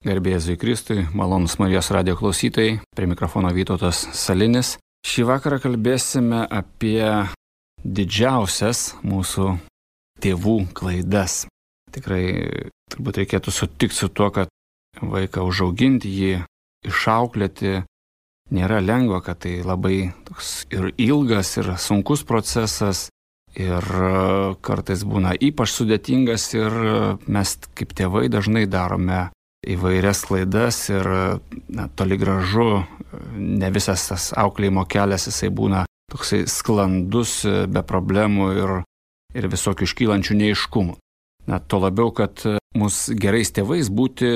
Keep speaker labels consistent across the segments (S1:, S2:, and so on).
S1: Garbė Jėzui Kristui, malonūs Marijos radijo klausytojai, prie mikrofono Vytautas Salinis. Šį vakarą kalbėsime apie didžiausias mūsų tėvų klaidas. Tikrai turbūt reikėtų sutikti su tuo, kad vaiką užauginti, jį išauklėti nėra lengva, kad tai labai toks ir ilgas, ir sunkus procesas, ir kartais būna ypač sudėtingas ir mes kaip tėvai dažnai darome įvairias klaidas ir toli gražu ne visas tas auklėjimo kelias jisai būna toksai sklandus, be problemų ir visokių iškylančių neaiškumų. Tuo labiau, kad mus gerais tėvais būti,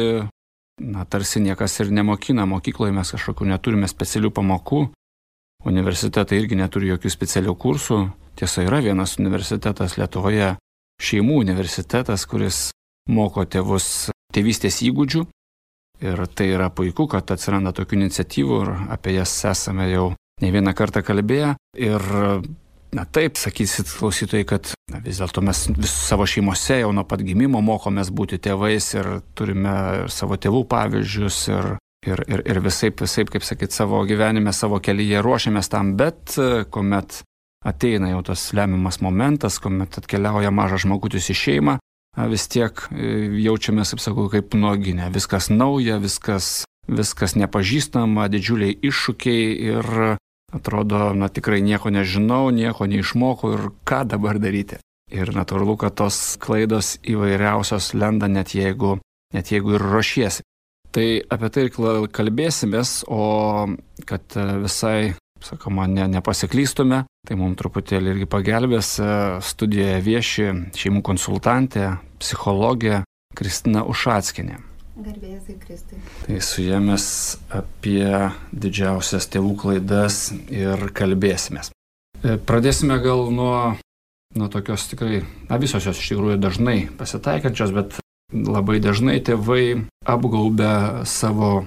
S1: tarsi niekas ir nemokina. Mokykloje mes kažkokių neturime specialių pamokų, universitetai irgi neturi jokių specialių kursų. Tiesa, yra vienas universitetas Lietuvoje, šeimų universitetas, kuris moko tėvus tėvystės įgūdžių ir tai yra puiku, kad atsiranda tokių iniciatyvų ir apie jas esame jau ne vieną kartą kalbėję. Ir taip, sakysit klausytojai, kad vis dėlto mes savo šeimose jau nuo pat gimimo mokomės būti tėvais ir turime savo tėvų pavyzdžius ir visaip, kaip sakyt, savo gyvenime, savo kelyje ruošiamės tam, bet kuomet ateina jau tas lemiamas momentas, kuomet atkeliauja mažas žmogutis į šeimą, vis tiek jaučiamės, kaip sakau, kaip nuoginė. Viskas nauja, viskas nepažįstama, didžiuliai iššūkiai ir atrodo, tikrai nieko nežinau, nieko neišmokau ir ką dabar daryti. Ir natūralu, kad tos klaidos įvairiausios lenda net jeigu ir ruošiesi. Tai apie tai ir kalbėsimės, o kad visai, sakoma, nepasiklystume, tai mums truputėlį irgi pagelbės studijoje vieši šeimų konsultantė, psichologė Kristina Ušackienė.
S2: Garbė Jėzui Kristui.
S1: Tai su ja mes apie didžiausias tėvų klaidas ir kalbėsimės. Pradėsime gal nuo tokios tikrai, visos jos iš tikrųjų dažnai pasitaikančios, bet labai dažnai tėvai apgaubia savo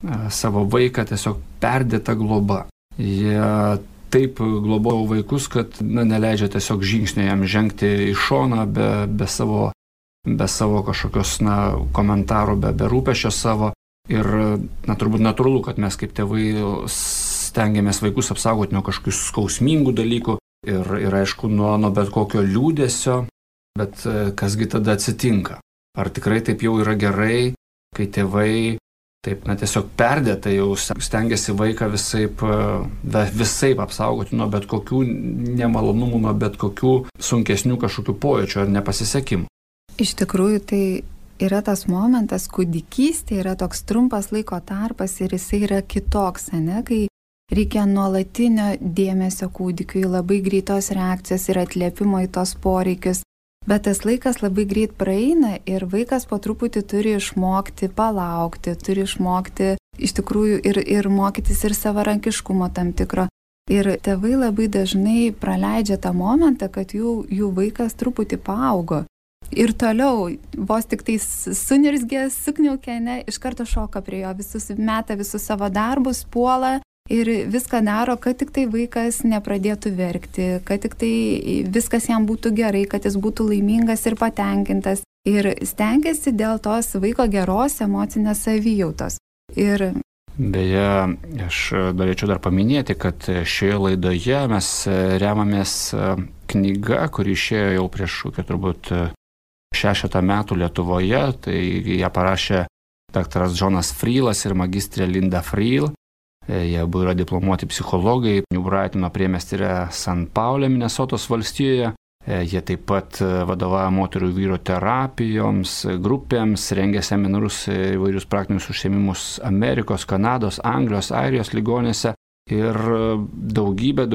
S1: vaiką tiesiog perdėta globa. Jie taip globoja vaikus, kad neleidžia tiesiog žingsnio jam žengti į šoną be savo kažkokios komentarų, be rūpesčio savo. Ir turbūt natūralu, kad mes kaip tėvai stengiamės vaikus apsaugoti nuo kažkokių skausmingų dalykų ir aišku, nuo bet kokio liūdesio. Bet kasgi tada atsitinka? Ar tikrai taip jau yra gerai, kai tėvai taip, tiesiog perdėtai jau stengiasi vaiką visaip apsaugoti nuo bet kokių nemalonumų, nuo bet kokių sunkesnių kažkokių pojūčių ar nepasisekimų?
S2: Iš tikrųjų, tai yra tas momentas, kūdikystė yra toks trumpas laiko tarpas ir jisai yra kitoks, kai reikia nuolatinio dėmesio kūdikiui, labai greitos reakcijos ir atliepimo į tos poreikius. Bet tas laikas labai greit praeina ir vaikas po truputį turi išmokti palaukti, turi išmokti iš tikrųjų ir mokytis ir savarankiškumo tam tikro. Ir tėvai labai dažnai praleidžia tą momentą, kad jų vaikas truputį paaugo. Ir toliau, vos tik tai sunirzgė, sukniaukė, iš karto šoka prie jo, meta visus savo darbus, puola. Ir viską daro, kad tik tai vaikas nepradėtų verkti, kad tik tai viskas jam būtų gerai, kad jis būtų laimingas ir patenkintas. Ir stengiasi dėl tos vaiko geros emocinės savijautos.
S1: Beje, aš norėčiau dar paminėti, kad šioje laidoje mes remamės knyga, kuri išėjo jau prieš turbūt 6 metų Lietuvoje. Tai ją parašė daktaras Džonas Frylas ir magistrė Linda Fryl. Jie abu yra diplomuoti psichologai, New Brightono priemiestyje San Paule, Minesotos valstijoje. Jie taip pat vadovauja moterų ir vyrų terapijoms, grupėms, rengia seminarus, įvairius praktinius užsiėmimus Amerikos, Kanados, Anglijos, Airijos ligoninėse ir daugybę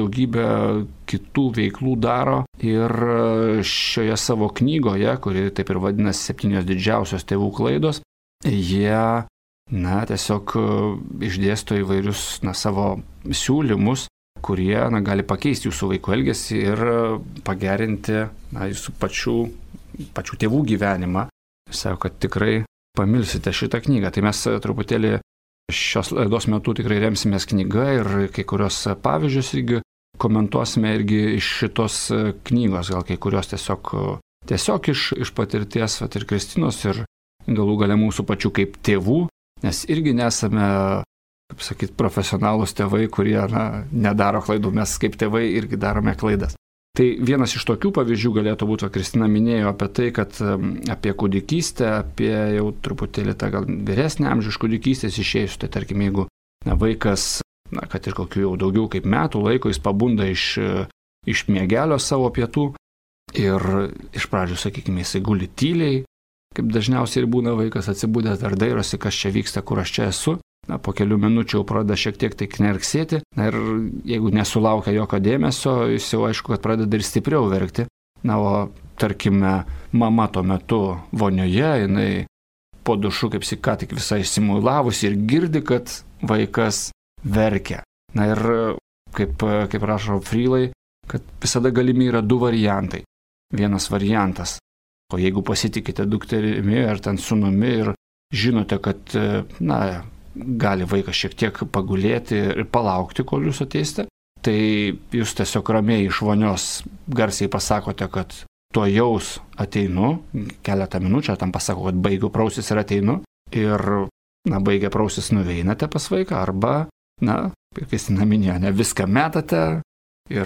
S1: kitų veiklų daro. Ir šioje savo knygoje, kuri taip ir vadinasi 7 didžiausios tėvų klaidos, jie tiesiog išdėsto įvairius savo siūlymus, kurie gali pakeisti jūsų vaiko elgesį ir pagerinti jūsų pačių tėvų gyvenimą. Sako, kad tikrai pamilsite šitą knygą. Tai mes truputėlį šios laidos metu tikrai remsimės knyga ir kai kurios pavyzdžius irgi komentuosime irgi iš šitos knygos, gal kai kurios tiesiog iš patirties ir Kristinos ir galų gale mūsų pačių kaip tėvų, nes irgi nesame, kaip sakyti, profesionalūs tėvai, kurie nedaro klaidų, mes kaip tėvai irgi darome klaidas. Tai vienas iš tokių pavyzdžių galėtų būti, Kristina minėjo apie tai, kad apie kūdikystę, apie jau truputėlį tą gal vyresnį amžių iš kūdikystės išėjus, tai tarkim, jeigu vaikas, kad ir kokių jau daugiau kaip metų laiko, jis pabunda iš miegelio savo pietų ir iš pradžių, sakykime, jisai guli tyliai, kaip dažniausiai ir būna vaikas atsibūdęs ar dairosi, kas čia vyksta, kur aš čia esu. Po kelių minučių jau pradeda šiek tiek tai knerksėti. Ir jeigu nesulaukia jokio dėmesio, jis jau aišku, kad pradeda ir stipriau verkti. O tarkime, mama tuo metu vonioje, jinai po dušu, kaip ką tik visai išsimuilavusi ir girdi, kad vaikas verkia. Ir kaip rašo Freelai, kad visada galimi yra du variantai. Vienas variantas, o jeigu pasitikite dukterimi ar ten sūnumi ir žinote, kad, gali vaikas šiek tiek pagulėti ir palaukti, kol jūs ateisite, tai jūs tiesiog ramiai iš vonios garsiai pasakote, kad tuo jaus ateinu, keletą minučių, tam pasako, kad baigiu praustis ir ateinu, ir, baigę praustis nuveinate pas vaiką, arba, Kristina minėjo, viską metate ir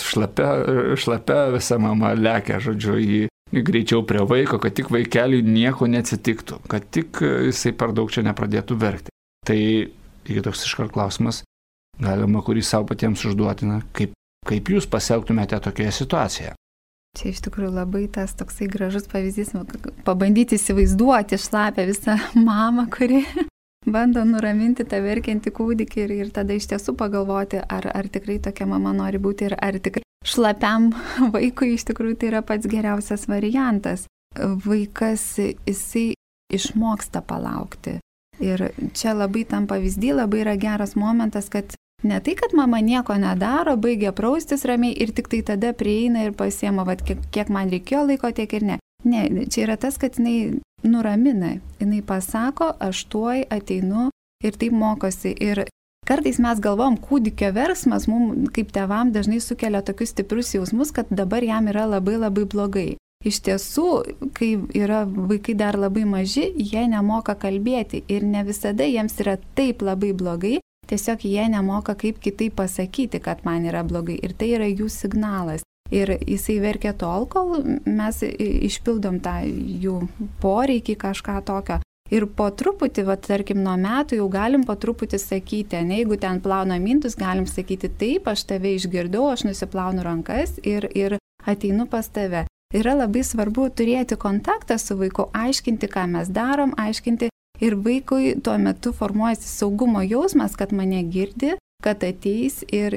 S1: šlapia visa mama lekia, žodžiu, jį greičiau prie vaiko, kad tik vaikeliui nieko neatsitiktų, kad tik jisai per daug čia nepradėtų verkti. Tai toks iškart klausimas, galima kurį savo patiems užduoti, kaip jūs pasielgtumėte tokioje situacijoje.
S2: Čia iš tikrųjų labai tas toksai gražus pavyzdys, pabandyti įsivaizduoti šlapę visą mamą, kuri bando nuraminti tą verkiantį kūdikį ir tada iš tiesų pagalvoti, ar tikrai tokia mama nori būti ir ar tikrai šlapiam vaikui iš tikrųjų tai yra pats geriausias variantas. Vaikas, jisai išmoksta palaukti. Ir čia labai tam pavyzdį, labai yra geras momentas, kad ne tai, kad mama nieko nedaro, baigia praustis ramiai ir tik tai tada prieina ir pasiema, kiek man reikėjo laiko, tiek ir ne. Ne, čia yra tas, kad jinai nuramina, jinai pasako, aš tuoj ateinu ir taip mokosi. Ir kartais mes galvom, kūdikio verksmas mums kaip tėvam dažnai sukelia tokius stiprius jausmus, kad dabar jam yra labai labai blogai. Iš tiesų, kai yra vaikai dar labai maži, jie nemoka kalbėti ir ne visada jiems yra taip labai blogai, tiesiog jie nemoka kaip kitaip pasakyti, kad man yra blogai ir tai yra jų signalas. Ir jisai verkia tol, kol mes išpildom tą jų poreikį kažką tokio. Ir po truputį, tarkim, nuo metų jau galim po truputį sakyti, jeigu ten plauna mintus, galim sakyti taip, aš tave išgirdau, aš nusiplaunu rankas ir ateinu pas tave. Yra labai svarbu turėti kontaktą su vaiku, aiškinti, ką mes darom, aiškinti ir vaikui tuo metu formuojasi saugumo jausmas, kad mane girdi, kad ateis ir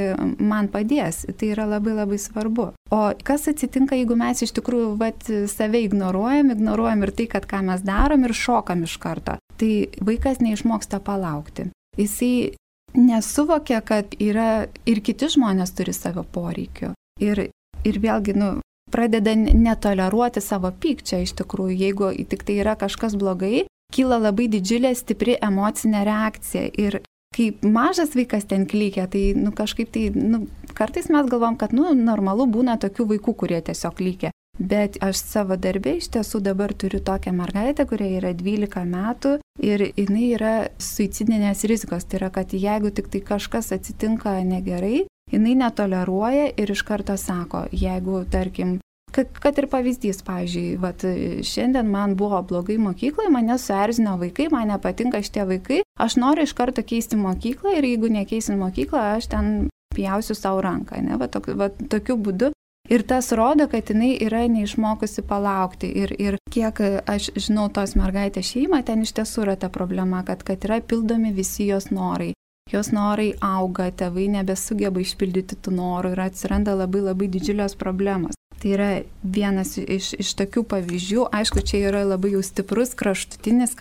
S2: man padės. Tai yra labai labai svarbu. O kas atsitinka, jeigu mes iš tikrųjų save ignoruojam ir tai, kad ką mes darom ir šokam iš karto. Tai vaikas neišmoksta palaukti. Jisai nesuvokia, kad yra ir kiti žmonės turi savo poreikių. Ir vėlgi, pradeda netoleruoti savo pykčio iš tikrųjų. Jeigu tik tai yra kažkas blogai, kyla labai didžiulė stipri emocinė reakcija. Ir kai mažas vaikas ten klykia, tai kažkaip tai, kartais mes galvom, kad normalu būna tokių vaikų, kurie tiesiog klykia. Bet aš savo darbę iš tiesų dabar turiu tokią mergaitę, kuriai yra 12 metų ir jinai yra suicidinės rizikos. Tai yra, kad jeigu tik tai kažkas atsitinka negerai, jinai netoleruoja ir iš karto sako, jeigu, tarkim, kad ir pavyzdys, pavyzdžiui, šiandien man buvo blogai mokykloje, mane suerzino vaikai, man nepatinka šitie vaikai, aš noriu iš karto keisti mokyklą ir jeigu nekeisim mokyklą, aš ten pjausiu savo ranką, tokiu būdu. Ir tas rodo, kad jinai yra neišmokusi palaukti. Ir kiek aš žinau tos mergaitės šeimą, ten iš tiesų yra ta problema, kad yra pildomi visi jos norai. Jos norai auga, tėvai nebesugeba išpildyti tų norų ir atsiranda labai labai didžiulios problemos. Tai yra vienas iš tokių pavyzdžių. Aišku, čia yra labai jau stiprus, kraštutinis,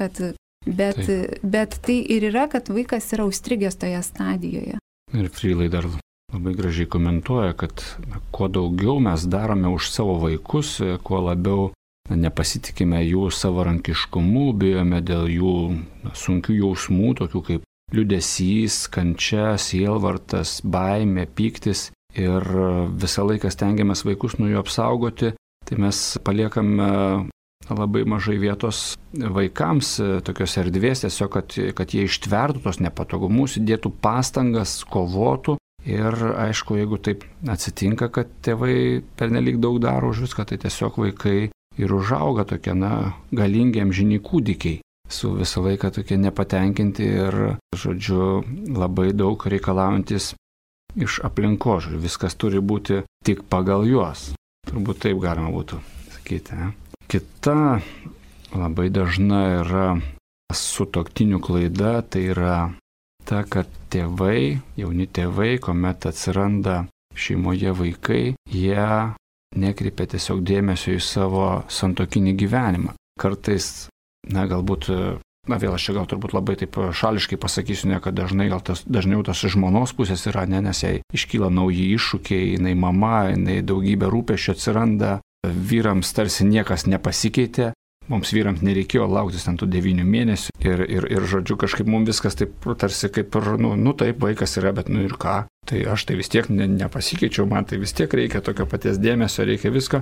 S2: bet tai ir yra, kad vaikas yra užstrigęs toje stadijoje.
S1: Ir Freelai dar labai gražiai komentuoja, kad kuo daugiau mes darome už savo vaikus, kuo labiau nepasitikime jų savarankiškumu, bijome dėl jų sunkių jausmų, tokių kaip liūdesys, kančia, sielvartas, baimė, pyktis ir visą laiką stengiamės vaikus nuo jų apsaugoti, tai mes paliekame labai mažai vietos vaikams, tokios erdvės, tiesiog, kad jie ištvertų tos nepatogumus, įdėtų pastangas, kovotų. Ir aišku, jeigu taip atsitinka, kad tėvai pernelyg daug daro už viską, tai tiesiog vaikai ir užauga tokie, galingi amžini kūdikiai, su visą laiką tokie nepatenkinti ir, žodžiu, labai daug reikalaujantis iš aplinkos. Viskas turi būti tik pagal juos. Turbūt taip galima būtų sakyti. Kita labai dažna yra sutuoktinių klaida, tai yra ta, kad tėvai, jauni tėvai, kuomet atsiranda šeimoje vaikai, jie nekreipia tiesiog dėmesio į savo santuokinį gyvenimą. Kartais, galbūt, vėl aš čia gal turbūt labai taip šališkai pasakysiu, kad dažniau tas iš žmonos pusės yra, nes jai iškyla nauji iššūkiai, jinai mama, jinai daugybė rūpesčių atsiranda, vyrams tarsi niekas nepasikeitė. Mums vyrams nereikėjo lauktis ant tų 9 mėnesių ir žodžiu, kažkaip mums viskas taip tarsi kaip ir, taip, vaikas yra, bet ir ką, tai aš tai vis tiek nepasikeičiau, man tai vis tiek reikia tokio paties dėmesio, reikia viską.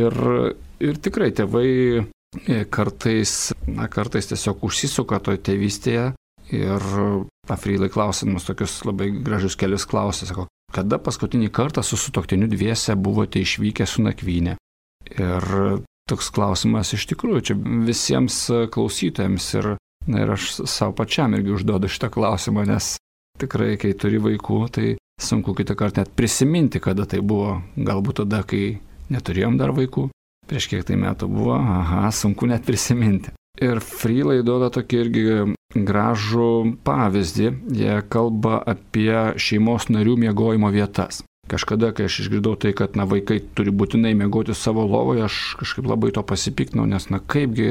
S1: Ir tikrai tėvai kartais tiesiog užsisuka toje tėvystėje ir Frylai klausimus tokius labai gražius kelius klausė, sako, kada paskutinį kartą su sutuoktiniu dviese buvote išvykę su nakvyne? Ir toks klausimas iš tikrųjų čia visiems klausytojams ir aš savo pačiam irgi užduodu šitą klausimą, nes tikrai, kai turi vaikų, tai sunku kitą kartą net prisiminti, kada tai buvo. Galbūt tada, kai neturėjom dar vaikų, prieš kiek tai metų buvo, sunku net prisiminti. Ir Frylai duoda tokį irgi gražų pavyzdį, jie kalba apie šeimos narių miegojimo vietas. Kažkada, kai aš išgirdau tai, kad vaikai turi būtinai miegoti savo lovoje, aš kažkaip labai to pasipiktinau, nes kaipgi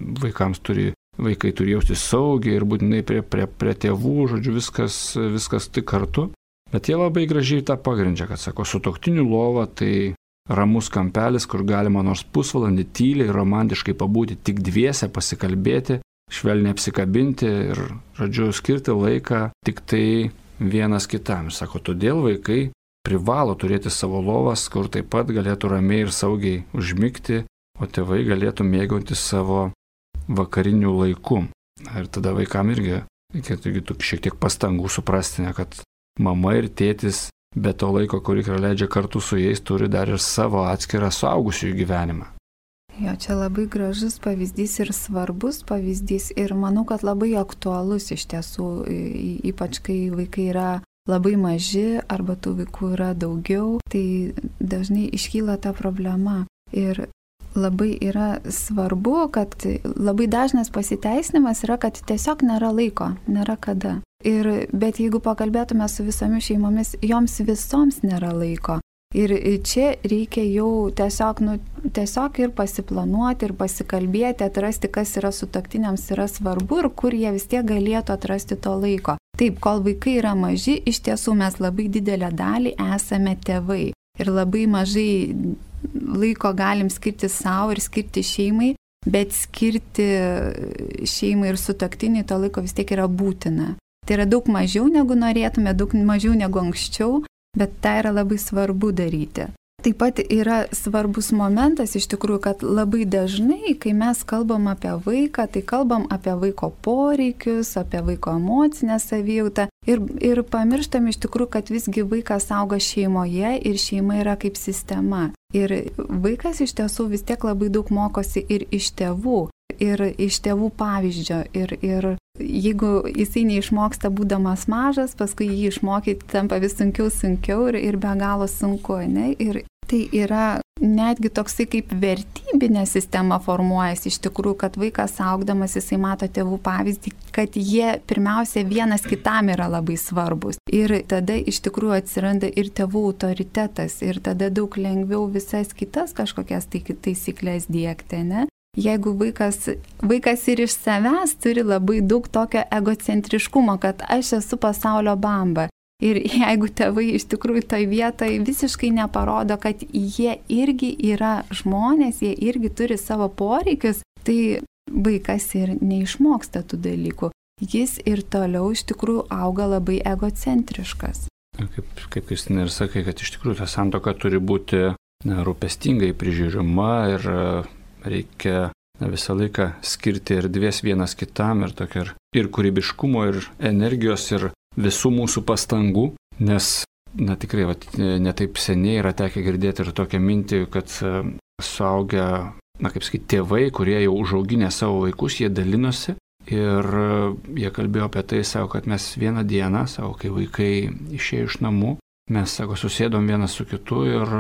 S1: vaikai turi jaustis saugiai ir būtinai prie tėvų, žodžiu, viskas tik kartu. Bet jie labai gražiai tą pagrindžia, kad sako, sutuoktinių lova tai ramus kampelis, kur galima nors pusvalandį tyliai, romantiškai pabūti tik dviese, pasikalbėti, švelniai apsikabinti ir, žodžiu, skirti laiką tik tai vienas kitam. Sako, todėl vaikai privalo turėti savo lovas, kur taip pat galėtų ramiai ir saugiai užmigti, o tėvai galėtų mėgautis savo vakariniu laiku. Ir tada vaikam irgi reikėtų šiek tiek pastangų suprasti, kad mama ir tėtis be to laiko, kurį praleidžia kartu su jais, turi dar ir savo atskirą suaugusiųjų gyvenimą.
S2: Jo, čia labai gražus pavyzdys ir svarbus pavyzdys ir manau, kad labai aktualus iš tiesų, ypač kai vaikai yra labai maži arba tų vaikų yra daugiau, tai dažnai iškyla ta problema. Ir labai yra svarbu, kad labai dažnas pasiteisinimas yra, kad tiesiog nėra laiko, nėra kada. Bet jeigu pakalbėtume su visomis šeimomis, joms visoms nėra laiko. Ir čia reikia jau tiesiog ir pasiplanuoti, ir pasikalbėti, atrasti, kas yra sutuoktiniams yra svarbu ir kur jie vis tiek galėtų atrasti to laiko. Taip, kol vaikai yra maži, iš tiesų mes labai didelę dalį esame tėvai. Ir labai mažai laiko galim skirti savo ir skirti šeimai, bet skirti šeimai ir sutuoktiniui to laiko vis tiek yra būtina. Tai yra daug mažiau negu norėtume, daug mažiau negu anksčiau, bet tai yra labai svarbu daryti. Taip pat yra svarbus momentas iš tikrųjų, kad labai dažnai, kai mes kalbam apie vaiką, tai kalbam apie vaiko poreikius, apie vaiko emocinę savijautą ir pamirštam iš tikrųjų, kad visgi vaikas auga šeimoje ir šeima yra kaip sistema. Ir vaikas iš tiesų vis tiek labai daug mokosi ir iš tėvų pavyzdžio. Ir jeigu jisai neišmoksta būdamas mažas, paskui jį išmokyti tampa vis sunkiau ir be galo sunku, ne? Ir tai yra netgi toksai kaip vertybinė sistema formuojasi iš tikrųjų, kad vaikas augdamas jisai mato tėvų pavyzdį, kad jie pirmiausia vienas kitam yra labai svarbus. Ir tada iš tikrųjų atsiranda ir tėvų autoritetas ir tada daug lengviau visas kitas kažkokias taisyklės diegti, ne? Jeigu vaikas ir iš savęs turi labai daug tokio egocentriškumo, kad aš esu pasaulio bamba. Ir jeigu tėvai iš tikrųjų toj vietoje visiškai neparodo, kad jie irgi yra žmonės, jie irgi turi savo poreikius, tai vaikas ir neišmoksta tų dalykų. Jis ir toliau iš tikrųjų auga labai egocentriškas.
S1: Kaip Kristina ir sakai, kad iš tikrųjų ta santuoka turi būti rūpestingai prižiūrima ir reikia visą laiką skirti erdvės vienas kitam ir tokio ir kūrybiškumo, ir energijos, ir visų mūsų pastangų, nes tikrai netaip seniai yra tekę girdėti ir tokią mintį, kad suaugę, tėvai, kurie jau užauginę savo vaikus, jie dalinosi ir jie kalbėjo apie tai, sako, kad mes vieną dieną, sako, kai vaikai išėjo iš namų, mes, sako, susėdom vienas su kitu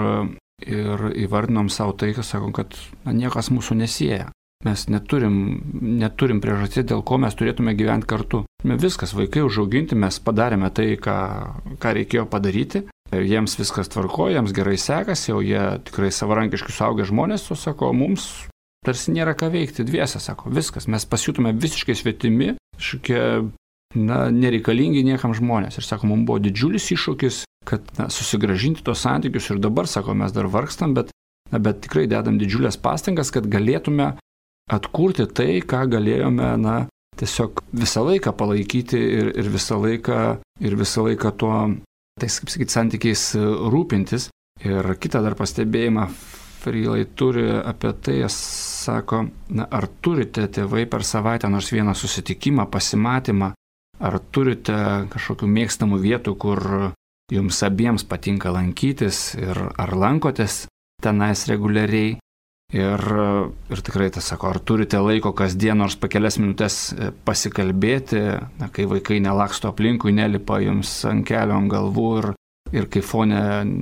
S1: ir įvardinom savo tai, sako, kad niekas mūsų nesieja. Mes neturim priežasties, dėl ko mes turėtume gyventi kartu. Viskas, vaikai užauginti, mes padarėme tai, ką reikėjo padaryti. Jiems viskas tvarkoja, jiems gerai sekasi, jau jie tikrai savarankiškai suaugę žmonės, o sako, mums tarsi nėra ką veikti dviese, sako, viskas. Mes pasijutume visiškai svetimi, kažkokie, nereikalingi niekam žmonės. Ir sako, mums buvo didžiulis iššūkis, kad susigrąžinti tos santykius ir dabar, sako, mes dar vargstam, bet tikrai dedam didžiulės pastangas, kad galėtume atkurti tai, ką galėjome, tiesiog visą laiką palaikyti ir visą laiką tuo, tais, kaip sakyti, santykiais rūpintis. Ir kitą dar pastebėjimą Freilai turi apie tai, sako, ar turite tėvai per savaitę nors vieną susitikimą, pasimatymą, ar turite kažkokių mėgstamų vietų, kur jums abiems patinka lankytis ir ar lankotės tenais reguliariai. Ir tikrai tas sako, ar turite laiko kasdien nors po kelias minutės pasikalbėti, kai vaikai nelaksto aplinkui, nelipa jums ant kelio, ant galvų ir kai fone,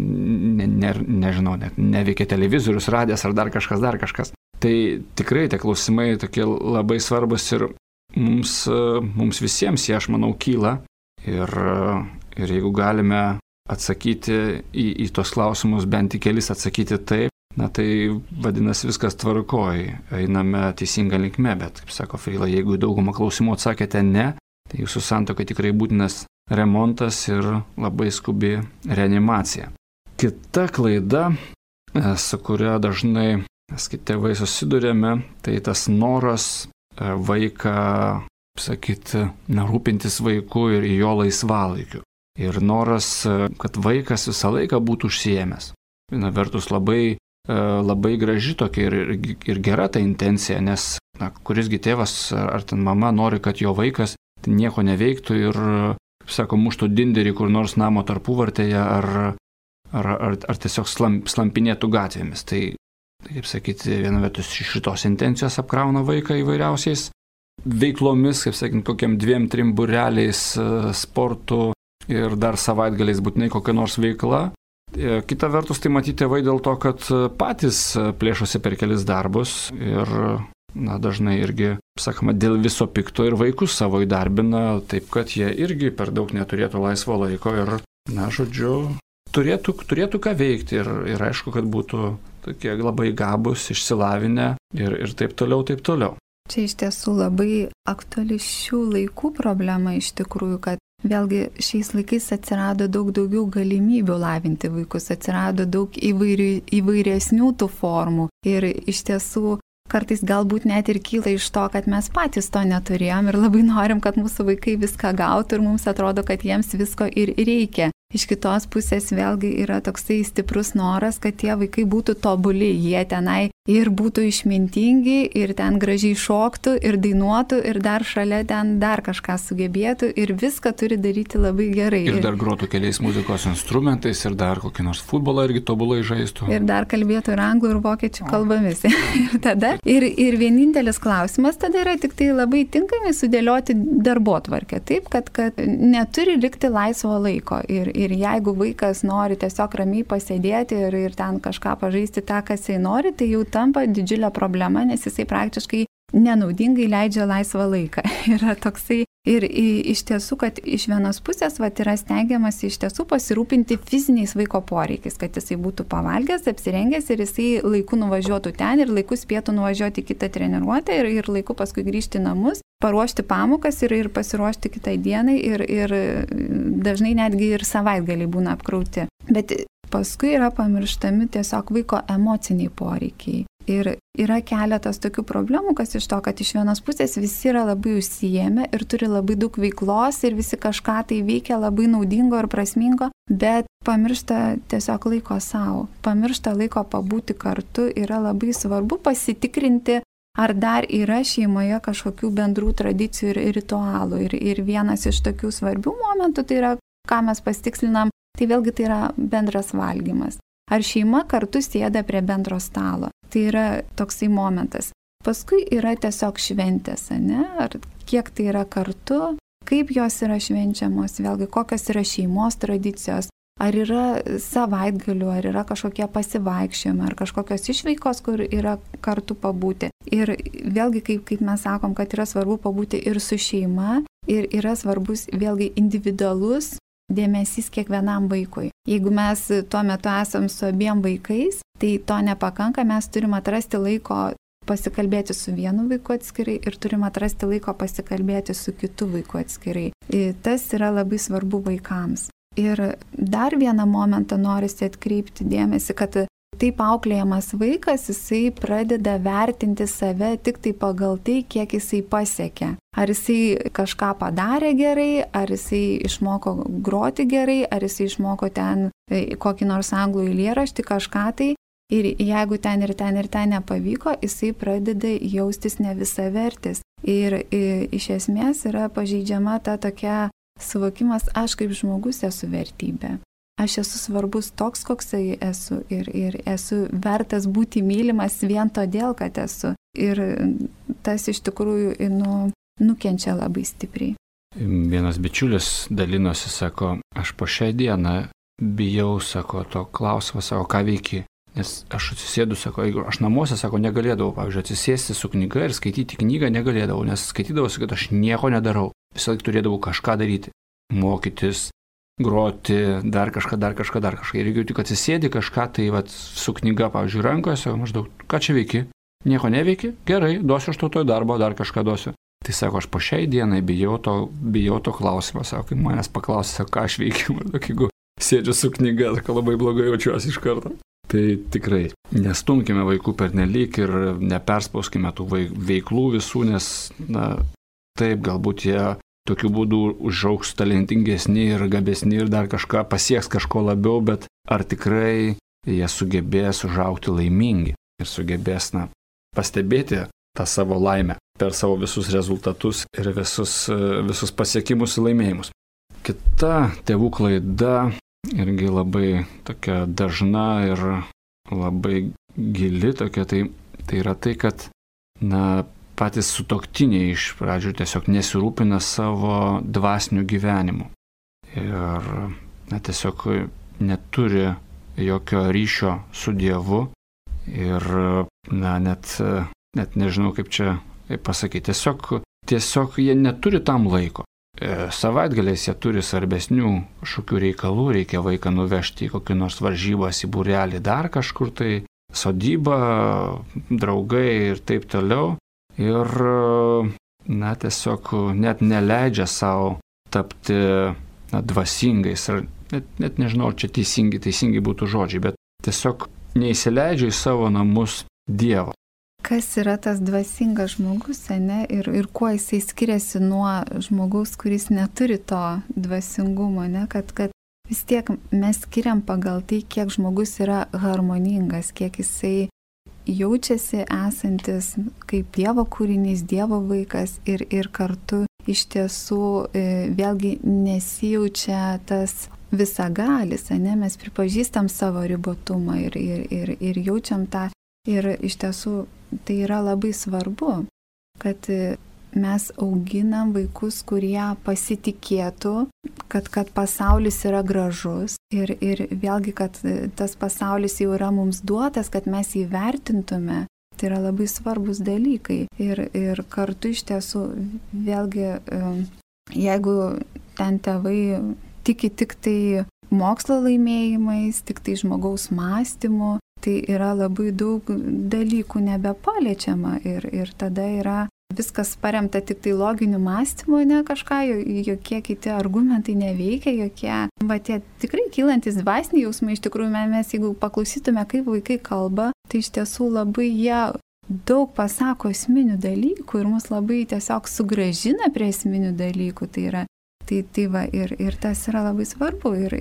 S1: nežinau, net neveikia televizorius, radijas ar dar kažkas. Tai tikrai tie klausimai tokie labai svarbus ir mums visiems jie, aš manau, kyla. Ir jeigu galime atsakyti į tos klausimus, bent į kelis atsakyti taip, tai vadinasi viskas tvarkoj, einame teisinga linkme, bet, kaip sako Freila, jeigu daugumą klausimų atsakėte ne, tai jūsų santuokai tikrai būtinas remontas ir labai skubi reanimacija. Kita klaida, su kuria dažnai tėvai susidurėme, tai tas noras vaiką, rūpintis vaiku ir jo laisvalaikiu. Ir noras, kad vaikas visą laiką būtų užsiėmęs. Viena vertus labai graži tokia ir gera ta intencija, nes kurisgi tėvas ar ten mama nori, kad jo vaikas nieko neveiktų ir, kaip sako, muštų dinderį kur nors namo tarpuvartėje ar tiesiog slampinėtų gatvėmis. Tai, kaip sakyti, viena vertus šitos intencijos apkrauna vaiką įvairiausiais veiklomis, kaip sakyti, kokiam 2-3 būreliais, sportu ir dar savaitgaliais būtinai kokia nors veikla. Kita vertus, tai matyti tėvai dėl to, kad patys plėšosi per kelis darbus ir dažnai irgi, sakoma, dėl viso pikto ir vaikus savo įdarbina, taip kad jie irgi per daug neturėtų laisvo laiko ir, turėtų ką veikti ir aišku, kad būtų tokie labai gabūs, išsilavinę ir taip toliau.
S2: Čia iš tiesų labai aktuali šių laikų problema iš tikrųjų, kad vėlgi šiais laikais atsirado daug daugiau galimybių lavinti vaikus, atsirado daug įvairesnių tų formų ir iš tiesų kartais galbūt net ir kyla iš to, kad mes patys to neturėjom ir labai norim, kad mūsų vaikai viską gautų ir mums atrodo, kad jiems visko ir reikia. Iš kitos pusės vėlgi yra toksai stiprus noras, kad tie vaikai būtų tobuli, jie tenai ir būtų išmintingi, ir ten gražiai šoktų, ir dainuotų, ir dar šalia ten dar kažką sugebėtų, ir viską turi daryti labai gerai.
S1: Ir dar grotų keliais muzikos instrumentais, ir dar kokį nors futbolą irgi tobulai žaistų.
S2: Ir dar kalbėtų ir anglų, ir vokiečių kalbomis. ir vienintelis klausimas tada yra tik tai labai tinkamai sudėlioti darbotvarkę, taip, kad neturi likti laisvo laiko. Ir jeigu vaikas nori tiesiog ramiai pasėdėti ir ten kažką pažaisti tą, kas jisai nori, tai jau tampa didžiulė problema, nes jisai praktiškai nenaudingai leidžia laisvą laiką. Yra toksai ir iš tiesų, kad iš vienos pusės yra stengiamas iš tiesų pasirūpinti fiziniais vaiko poreikiais, kad jisai būtų pavalgęs, apsirengęs ir jisai laiku nuvažiuotų ten ir laiku spėtų nuvažiuoti kitą treniruotę ir laiku paskui grįžti į namus, paruošti pamokas ir pasiruošti kitai dienai ir dažnai netgi ir savaitgaliai būna apkrauti. Bet paskui yra pamirštami tiesiog vaiko emociniai poreikiai. Ir yra keletas tokių problemų, kas iš to, kad iš vienos pusės visi yra labai užsiėmę ir turi labai daug veiklos ir visi kažką tai veikia labai naudingo ir prasmingo, bet pamiršta tiesiog laiko savo. Pamiršta laiko pabūti kartu, yra labai svarbu pasitikrinti, ar dar yra šeimoje kažkokių bendrų tradicijų ir ritualų. Ir vienas iš tokių svarbių momentų, tai yra, ką mes pasitikslinam, tai vėlgi tai yra bendras valgymas. Ar šeima kartu sėda prie bendro stalo. Tai yra toksai momentas. Paskui yra tiesiog šventės, ne? Ar kiek tai yra kartu, kaip jos yra švenčiamos, vėlgi kokios yra šeimos tradicijos, ar yra savaitgalių, ar yra kažkokie pasivaikščiojimai, ar kažkokios išveikos, kur yra kartu pabūti. Ir vėlgi, kaip mes sakom, kad yra svarbu pabūti ir su šeima, ir yra svarbus vėlgi individualus dėmesys kiekvienam vaikui. Jeigu mes tuo metu esam su abiem vaikais, tai to nepakanka, mes turim atrasti laiko pasikalbėti su vienu vaiku atskirai ir turim atrasti laiko pasikalbėti su kitu vaiku atskirai. Tas yra labai svarbu vaikams. Ir dar vieną momentą norisi atkreipti dėmesį, kad taip auklėjamas vaikas, jisai pradeda vertinti save tik tai pagal tai, kiek jisai pasiekė. Ar jisai kažką padarė gerai, ar jisai išmoko groti gerai, ar jisai išmoko ten kokį nors anglų eilėraštį, kažką tai. Ir jeigu ten ir ten nepavyko, jisai pradeda jaustis nevisavertis. Ir iš esmės yra pažeidžiama ta tokia suvokimas, aš kaip žmogus esu vertybė. Aš esu svarbus toks, koksai esu ir esu vertas būti mylimas vien todėl, kad esu. Ir tas iš tikrųjų nukenčia labai stipriai.
S1: Vienas bičiulis dalinosi, sako, aš po šią dieną bijau, sako, to klausimo, sako, ką veiki. Nes aš atsisėdu, sako, jeigu aš namuose, sako, negalėdavau, pavyzdžiui, atsisėsti su knyga ir skaityti knygą negalėdavau, nes skaitydavausi, kad aš nieko nedarau. Visą laiką turėdavau kažką daryti, mokytis, groti, dar kažką. Ir jeigu tik atsisėdi kažką, tai su knyga, pavyzdžiui, rankoje, sako, maždaug, ką čia veiki? Nieko neveiki? Gerai, duosiu aš toj darbo, dar kažką duosiu. Tai sako, aš po šiai dienai bijau to klausimo, sako, kai manęs paklausė, sako, ką aš veikiu, maždaug, jeigu sėdžiu su knyga, sako, labai blogai jaučiuosi iš karto. Tai tikrai nestumkime vaikų pernelyg ir neperspauskime tų veiklų visų, nes, taip, galbūt jie tokiu būdu užaugs talentingesni ir gabesni ir dar kažką pasieks kažko labiau, bet ar tikrai jie sugebės užaugti laimingi ir sugebės, pastebėti tą savo laimę per savo visus rezultatus ir visus pasiekimus ir laimėjimus. Kita tėvų klaida irgi labai tokia dažna ir labai gili tokia, tai yra tai, kad patys sutuoktiniai iš pradžių tiesiog nesirūpina savo dvasiniu gyvenimu ir tiesiog neturi jokio ryšio su Dievu ir net nežinau kaip čia pasakyti, tiesiog jie neturi tam laiko. Savaitgaliais jie turi svarbesnių kažkokių reikalų, reikia vaiką nuvežti į kokį nors varžybas, į būrelį, dar kažkur tai, sodybą, draugai ir taip toliau. Ir, tiesiog net neleidžia savo tapti dvasingais, ar net nežinau, ar čia teisingi būtų žodžiai, bet tiesiog neįsileidžia į savo namus Dievą.
S2: Kas yra tas dvasingas žmogus, ne? Ir kuo jisai skiriasi nuo žmogaus, kuris neturi to dvasingumo, ne? Kad vis tiek mes skiriam pagal tai, kiek žmogus yra harmoningas, kiek jisai jaučiasi esantis kaip Dievo kūrinys, Dievo vaikas ir kartu iš tiesų vėlgi nesijaučia tas visagalis, ne? Mes pripažįstam savo ribotumą ir jaučiam tą. Ir iš tiesų tai yra labai svarbu, kad mes auginam vaikus, kurie pasitikėtų, kad pasaulis yra gražus ir vėlgi, kad tas pasaulis jau yra mums duotas, kad mes jį vertintume. Tai yra labai svarbus dalykai. Ir kartu iš tiesų vėlgi, jeigu ten tėvai tiki tik tai mokslo laimėjimais, tik tai žmogaus mąstymu, tai yra labai daug dalykų nebepaliečiama ir tada yra viskas paremta tik tai loginiu mąstymu, ne kažką, jokie kiti argumentai neveikia, tie tikrai kylantis dvasiniai jausmai, iš tikrųjų mes jeigu paklausytume, kaip vaikai kalba, tai iš tiesų labai jie daug pasako esminių dalykų ir mus labai tiesiog sugrąžina prie esminių dalykų, tai tas yra labai svarbu ir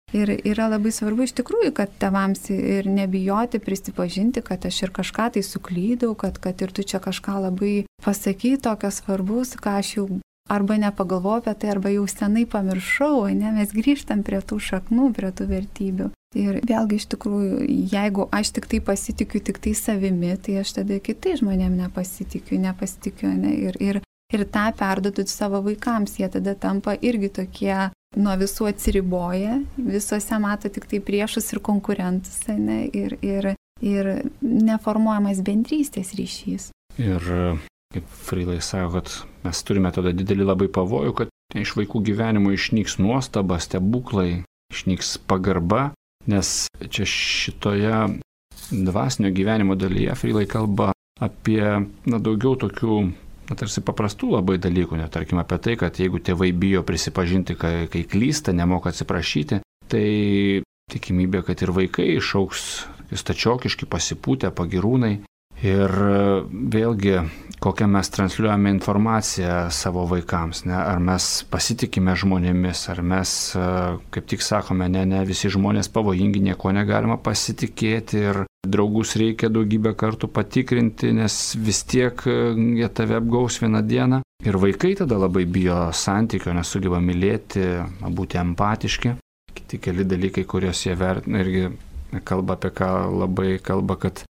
S2: Ir yra labai svarbu iš tikrųjų, kad tėvams ir nebijoti prisipažinti, kad aš ir kažką tai suklydau, kad ir tu čia kažką labai pasakai tokio svarbus, ką aš jau arba nepagalvoju apie tai, arba jau senai pamiršau, ne, mes grįžtam prie tų šaknų, prie tų vertybių. Ir vėlgi iš tikrųjų, jeigu aš tik tai pasitikiu tik tai savimi, tai aš tada kitai žmonėm nepasitikiu, ne, ir tą perduodu savo vaikams, jie tada tampa irgi tokie nuo visų atsiriboja, visuose mato tik tai priešus ir konkurentus, ne, ir neformuojamas bendrystės ryšys.
S1: Ir kaip Freilai sako, kad mes turime tada didelį labai pavojų, kad iš vaikų gyvenimo išnyks nuostaba, stebuklai, išnyks pagarba, nes čia šitoje dvasinio gyvenimo dalyje Freilai kalba apie daugiau tokių tarsi paprastų labai dalykų, tarkim apie tai, kad jeigu tėvai bijo prisipažinti, kai klysta, nemoka atsiprašyti, tai tikimybė, kad ir vaikai išaugs stačiokiški, pasipūtę, pagirūnai. Ir vėlgi, kokią mes transliuojame informaciją savo vaikams, ne? Ar mes pasitikime žmonėmis, ar mes, kaip tik sakome, ne, visi žmonės pavojingi, nieko negalima pasitikėti ir draugus reikia daugybę kartų patikrinti, nes vis tiek jie tave apgaus vieną dieną. Ir vaikai tada labai bijo santykio, nesugeba mylėti, būti empatiški. Kiti keli dalykai, kuriuos jie vertina, irgi kalba apie ką labai kalba, kad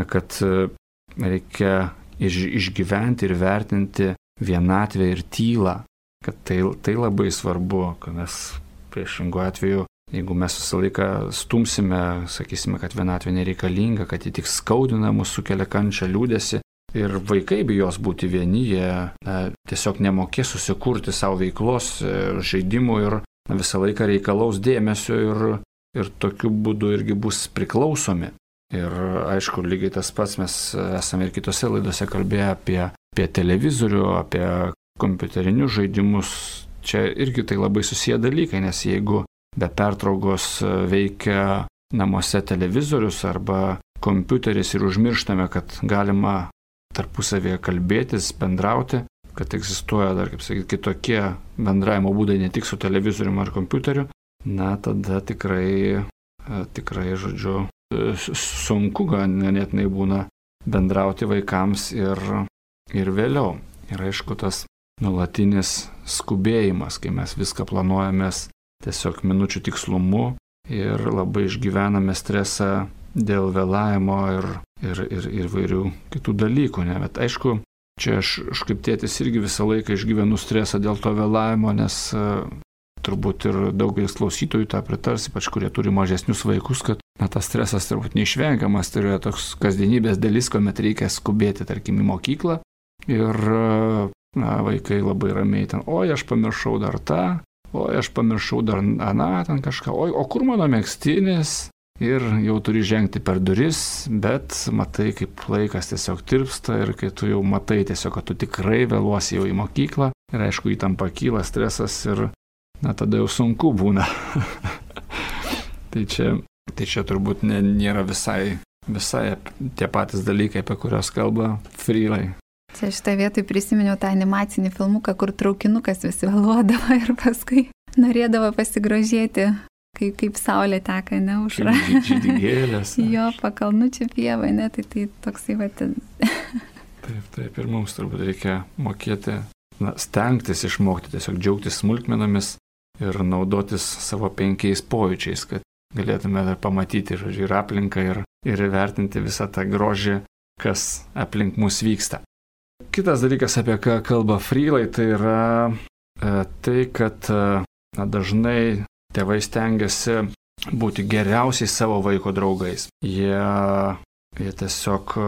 S1: reikia išgyventi ir vertinti vienatvę ir tylą, kad tai labai svarbu, kad mes priešingų atveju, jeigu mes visą laiką stumsime, sakysime, kad vienatvė nereikalinga, kad ji tik skaudina mūsų, sukelia kančią, liūdesį ir vaikai bijos būti vieni, jie tiesiog nemokės susikurti savo veiklos, žaidimų ir visą laiką reikalaus dėmesio ir tokiu būdu irgi bus priklausomi. Ir aišku, lygiai tas pats mes esame ir kitose laidose kalbėję apie televizorių, apie kompiuterinius žaidimus. Čia irgi tai labai susiję dalykai, nes jeigu be pertraukos veikia namuose televizorius arba kompiuteris ir užmirštame, kad galima tarpusavėje kalbėtis, bendrauti, kad egzistuoja dar, kaip sakyti, kitokie bendravimo būdai ne tik su televizoriumi ar kompiuteriu, tada tikrai, žodžiu, sunku ganėtinai būna bendrauti vaikams ir vėliau. Ir aišku, tas nuolatinis skubėjimas, kai mes viską planuojamės tiesiog minučių tikslumu ir labai išgyvename stresą dėl vėlavimo ir vairių kitų dalykų. Ne? Bet aišku, čia aš kaip tėtis irgi visą laiką išgyvenu stresą dėl to vėlavimo, nes turbūt ir daugelis klausytojų tą pritars, ypač kurie turi mažesnius vaikus, kad tas stresas turbūt neišvengiamas, tai yra toks kasdienybės dalis, kuomet reikia skubėti, tarkim, į mokyklą ir vaikai labai ramiai ten, oi, aš pamiršau dar tą, oi, aš pamiršau dar aną, ten kažką, oi, o kur mano megztinis? Ir jau turi žengti per duris, bet matai, kaip laikas tiesiog tirpsta ir kai tu jau matai tiesiog, kad tu tikrai vėluosi jau į mokyklą ir aišku, įtampa kyla, stresas ir tada jau sunku būna. Tai čia turbūt nėra visai tie patys dalykai, apie kuriuos kalba Freilai.
S2: Čia šitą vietą prisiminiau tą animacinį filmuką, kur traukinukas vis vėluodavo ir paskui norėdavo pasigrožėti, kaip saulė teka, ne, aušra.
S1: Žydingėlės.
S2: Jo, pakalnučių pieva, ne, tai toksai va ten.
S1: Taip, ir mums turbūt reikia mokėti, stengtis išmokti, tiesiog džiaugtis smulkmenomis ir naudotis savo 5 pojūčiais, kad galėtume dar pamatyti, žodžiu, ir aplinką, ir vertinti visą tą grožį, kas aplink mus vyksta. Kitas dalykas, apie ką kalba Freilai, tai yra tai, kad dažnai tėvai stengiasi būti geriausiais savo vaiko draugais. Jie tiesiog,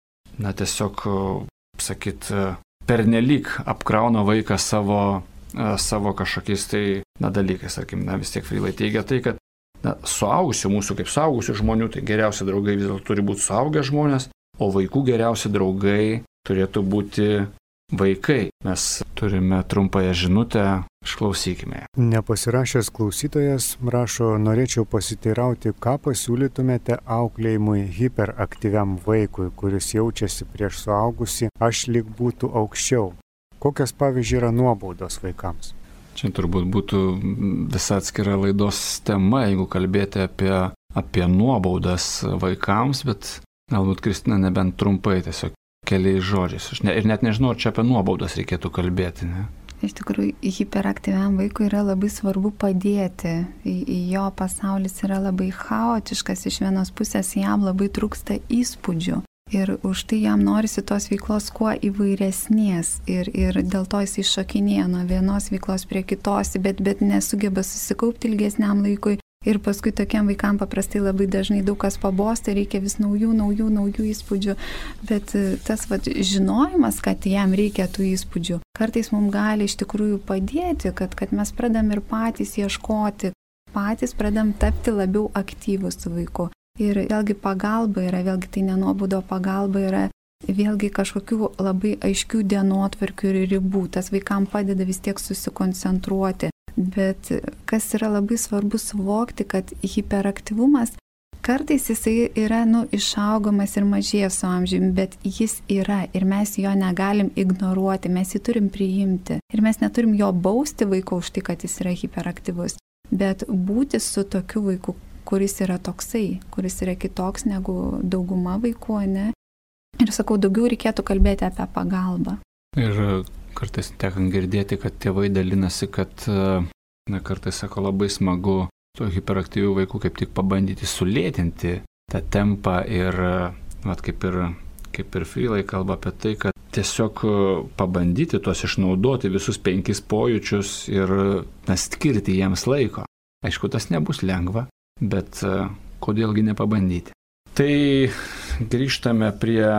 S1: sakyt, pernelyg apkrauna vaiką savo kažkokiais tai dalykais. Tarkim, vis tiek Freilai teigia tai, kad suaugusių, mūsų kaip suaugusių žmonių, tai geriausi draugai vis dėlto turi būti suaugę žmonės, o vaikų geriausi draugai turėtų būti vaikai. Mes turime trumpąją žinutę, išklausykime.
S3: Nepasirašęs klausytojas rašo, norėčiau pasiteirauti, ką pasiūlytumėte auklėjimui hiperaktyviam vaikui, kuris jaučiasi prieš suaugusi, aš lyg būtų aukščiau. Kokios, pavyzdžiui, yra nuobaudos vaikams?
S1: Čia turbūt būtų visa atskira laidos tema, jeigu kalbėti apie nuobaudas vaikams, bet galbūt Kristina nebent trumpai, tiesiog keliais žodžiais. Ir net nežinau, ar čia apie nuobaudas reikėtų kalbėti, ne?
S2: Iš tikrųjų, hiperaktyviam vaikui yra labai svarbu padėti. Jo pasaulis yra labai chaotiškas, iš vienos pusės jam labai trūksta įspūdžių. Ir už tai jam norisi tos veiklos kuo įvairesnės. Ir dėl to jis iššokinėja nuo vienos veiklos prie kitos, bet nesugeba susikaupti ilgesniam laikui. Ir paskui tokiam vaikam paprastai labai dažnai daug kas pabosta, reikia vis naujų įspūdžių. Bet tas žinojimas, kad jam reikia tų įspūdžių, kartais mums gali iš tikrųjų padėti, kad mes pradam ir patys ieškoti, patys pradam tapti labiau aktyvus su vaiku. Ir vėlgi pagalba yra, vėlgi tai nenuobodo pagalba yra, vėlgi kažkokių labai aiškių dienotvarkių ir ribų. Tas vaikam padeda vis tiek susikoncentruoti. Bet kas yra labai svarbu suvokti, kad hiperaktyvumas kartais jisai yra išaugomas ir mažėja su amžiumi, bet jis yra ir mes jo negalim ignoruoti, mes jį turim priimti. Ir mes neturim jo bausti vaiko už tai, kad jis yra hiperaktyvus, bet būti su tokiu vaiku, kuris yra toksai, kuris yra kitoks negu dauguma vaikų, ne? Ir sakau, daugiau reikėtų kalbėti apie pagalbą.
S1: Ir kartais tekant girdėti, kad tėvai dalinasi, kad kartais sako labai smagu to hiperaktyvių vaikų kaip tik pabandyti sulėtinti tą tempą ir kaip ir Frylai kalba apie tai, kad tiesiog pabandyti tuos išnaudoti visus 5 pojūčius ir skirti jiems laiko. Aišku, tas nebus lengva, bet kodėlgi nepabandyti. Tai grįžtame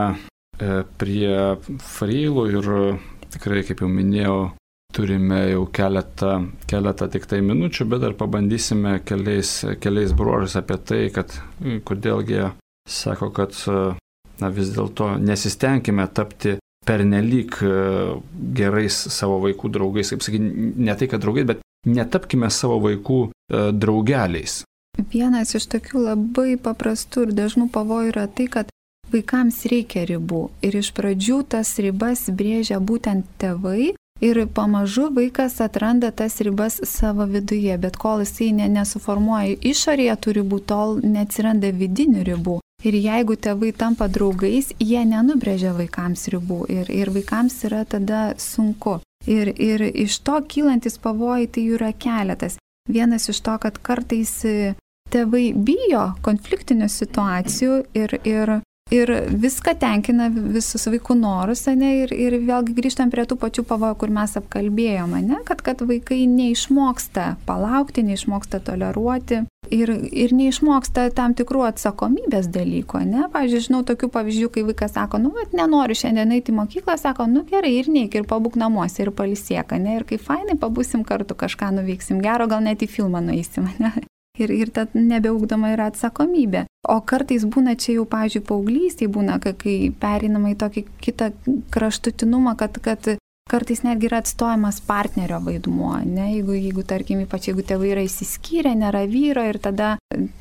S1: prie Frylų ir tikrai, kaip jau minėjau, turime jau keletą tik tai minučių, bet dar pabandysime keliais bruožais apie tai, kad kodėlgi sako, kad vis dėlto nesistengime tapti pernelyg gerais savo vaikų draugais, kaip sakyti, ne tai, kad draugais, bet netapkime savo vaikų draugeliais.
S2: Vienas iš tokių labai paprastų ir dažnų pavojų yra tai, kad vaikams reikia ribų ir iš pradžių tas ribas brėžia būtent tėvai ir pamažu vaikas atranda tas ribas savo viduje, bet kol jisai nesuformuoja išorėje tų ribų, tol neatsiranda vidinių ribų. Ir jeigu tėvai tampa draugais, jie nenubrėžia vaikams ribų ir vaikams yra tada sunku. Ir iš to kylantis pavojai tai yra keletas. Vienas iš to, kad kartais tėvai bijo konfliktinių situacijų ir viską tenkina visus vaikų norus, ne, ir vėlgi grįžtam prie tų pačių pavojų, kur mes apkalbėjome, ne, kad vaikai neišmoksta palaukti, neišmoksta toleruoti ir neišmoksta tam tikrų atsakomybės dalykų, ne. Pavyzdžiui, žinau tokių pavyzdžių, kai vaikas sako, nenoriu šiandien eiti į mokyklą, sako, gerai, ir neik, ir pabūk namuose, ir pailsėk, ne, ir kai fainai pabūsim kartu, kažką nuveiksim gero, gal net į filmą nueisim, ne. Ir tad nebeugdoma yra atsakomybė. O kartais būna čia jau, pavyzdžiui, paauglystėje būna, kai pereinama į tokį kitą kraštutinumą, kad kartais netgi yra atstojamas partnerio vaidmuo, ne? Jeigu tarkim, ypač jeigu tėvai yra išsiskyrę, nėra vyro ir tada,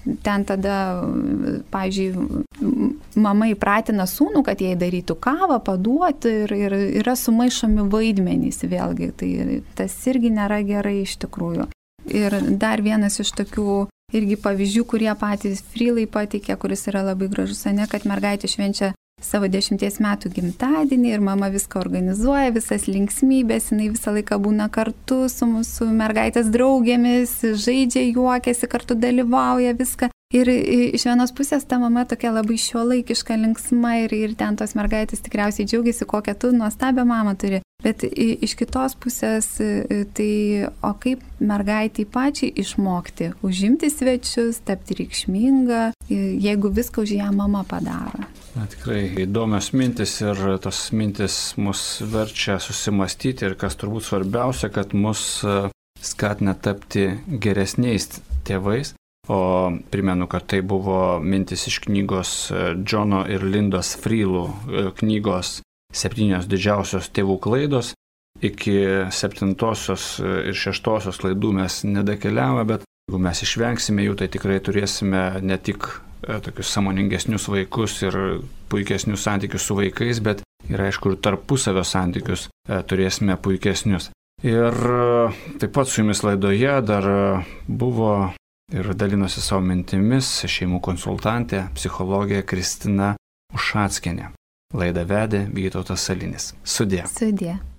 S2: pavyzdžiui, mama įpratina sūnų, kad jai darytų kavą, paduoti ir yra sumaišomi vaidmenys vėlgi. Tai tas irgi nėra gerai iš tikrųjų. Ir dar vienas iš tokių irgi pavyzdžių, kurie patys Frylai pateikė, kuris yra labai gražus, ne, kad mergaitė švenčia savo 10 metų gimtadienį ir mama viską organizuoja, visas linksmybės, jinai visą laiką būna kartu su mūsų mergaitės draugėmis, žaidžia, juokiasi, kartu dalyvauja viską. Ir iš vienos pusės ta mama tokia labai šiuolaikiška, linksma ir ten tos mergaitės tikriausiai džiaugiasi, kokią tu nuostabią mamą turi. Bet iš kitos pusės, tai o kaip mergaitai pačiai išmokti, užimti svečius, tapti reikšmingą, jeigu viską už ją mama padaro.
S1: Tikrai įdomios mintis ir tos mintis mus verčia susimastyti ir kas turbūt svarbiausia, kad mus skatina tapti geresniais tėvais. O primenu, kad tai buvo mintis iš knygos Džono ir Lindos Frylų knygos 7 didžiausios tėvų klaidos. Iki 7 ir 6 klaidų mes nedakeliavome, bet jeigu mes išvengsime jų, tai tikrai turėsime ne tik tokius sąmoningesnius vaikus ir puikesnius santykius su vaikais, bet ir aišku ir tarpusavio santykius turėsime puikesnius. Ir taip pat su jumis laidoje dar buvo ir dalinosi savo mintimis šeimų konsultantė, psichologė Kristina Ušackienė. Laidą vedė Vytautas Salinis. Sudie.
S2: Sudie.